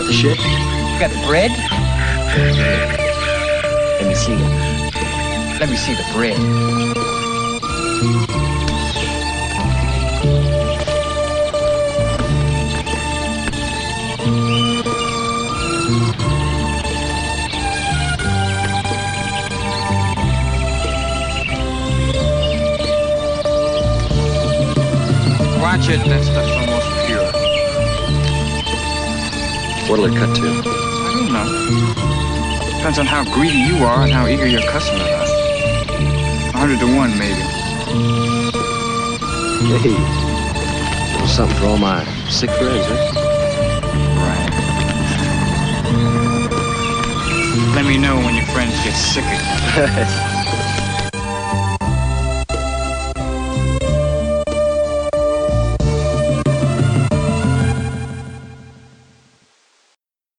got the shit? You got the bread? Let me see it. Let me see the bread. Watch it, that stuff's almost pure. What'll it cut to? I don't know. Depends on how greedy you are and how eager your customers are. 100 to 1, maybe. Hey, a little something for all my sick friends, huh? Right. Let me know when your friends get sick again.